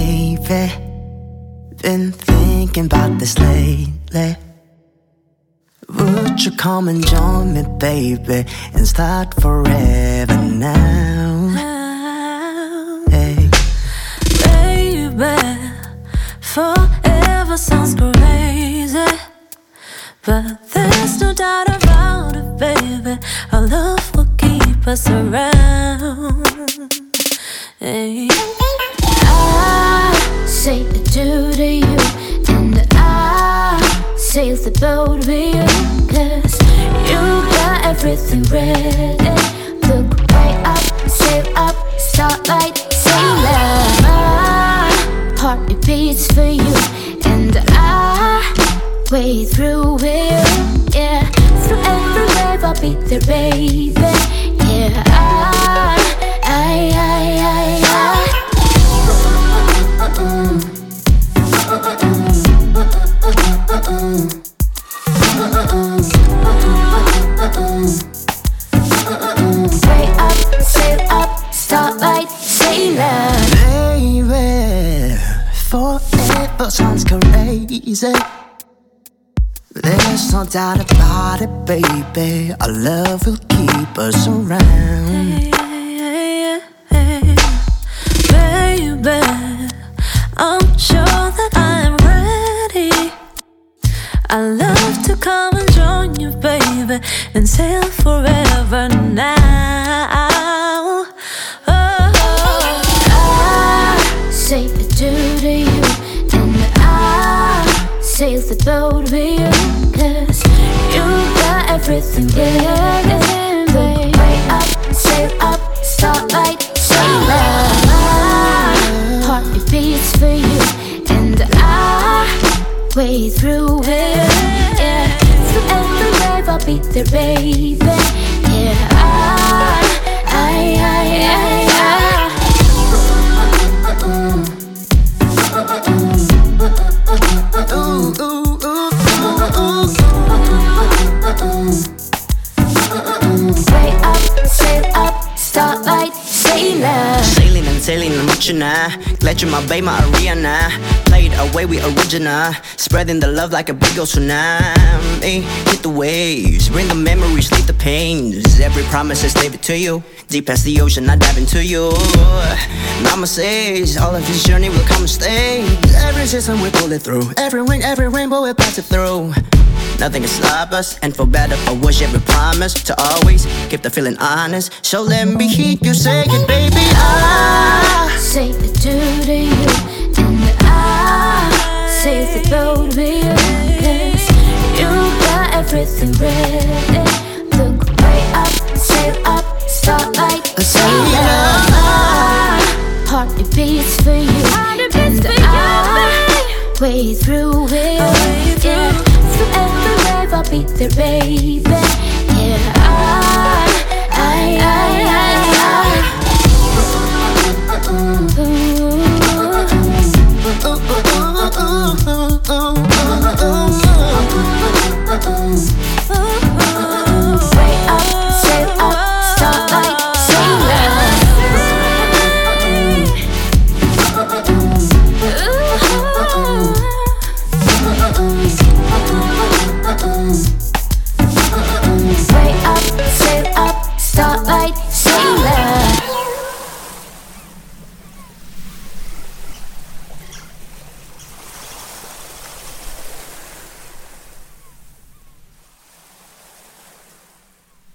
baby. Been thinking about this lately. Would you come and join me, baby, and start forever now? Hey, baby, forever sounds crazy, but there's no doubt about it, baby. Our love will keep us around. Hey. I say adieu to you, and I sail the boat with you, 'cause you got everything ready. Look right up, sail up, starlight, sailor. My heart it beats for you, and I wade through with you. Yeah, through every wave I'll be there, baby. Yeah, way up, sail up, starlight, sailor. baby, forever sounds crazy. There's no doubt about it, baby. Our love will keep us around. Baby, I'm sure that I'm ready. I love to come and join you, baby, and sail forever now. Oh. I say adieu to you, and I sail the boat with you, 'cause you got everything ready. Way up, sail up, starlight, sailor. My heart it beats for you, and I wade through it. Yeah, through every wave I'll be there, baby. Yeah, way up, sail up, starlight, sailor. Sailing and sailing, I'm with you now. Glad you're my babe, my Ariana. Played away, we original. Spreading the love like a big old tsunami. Hit the waves, bring the memories, leave the pains. Every promise I gave it to you. Deep past the ocean, I dive into you. Mama says all of this journey will come and stay. Every season we pull it through. Every wing, every rainbow we'll pass it through. Nothing can stop us, and for better or worse, every promise to always keep the feeling honest. So let me hear you say it, baby. I say adieu to you, and I sail the boat with you, 'cause you got everything ready. Look way up, sail up, starlight, sailor. My heart it beats for you, and I wade through it. Yeah, through every wave I'll be there, baby. Yeah,